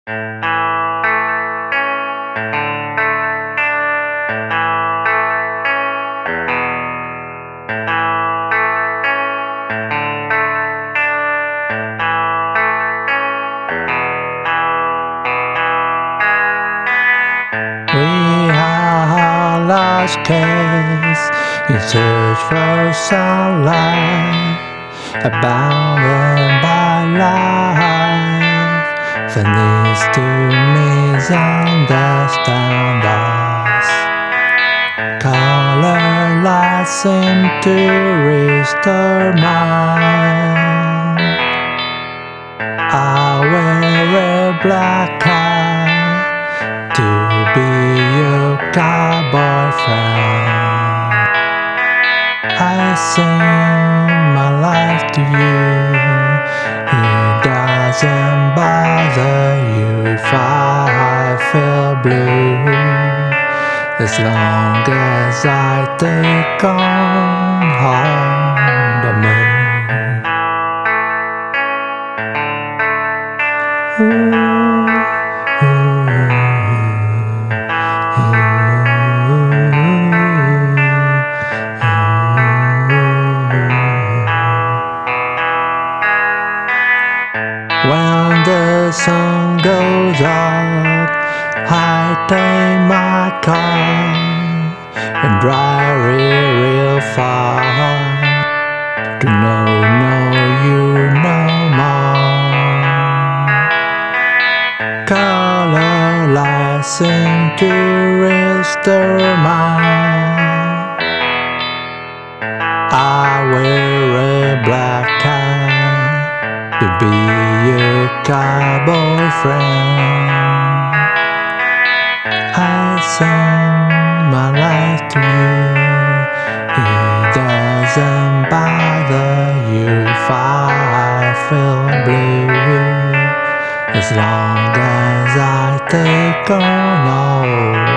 We are lost case in search for some life, abandoned by life that needs to misunderstand us. Color lights seem to restore mine. I wear a black hat to be your cowboy friend. I sing my life to you. It doesn't bother you if I feel blue, as long as I take on the moon. When the sun goes up, I take my car and drive real far to know you no more. Color lights seem to restore mine. I wear a black hat to be your cowboy friend. I sing my life to you. It doesn't bother you if I feel blue, as long as I take on all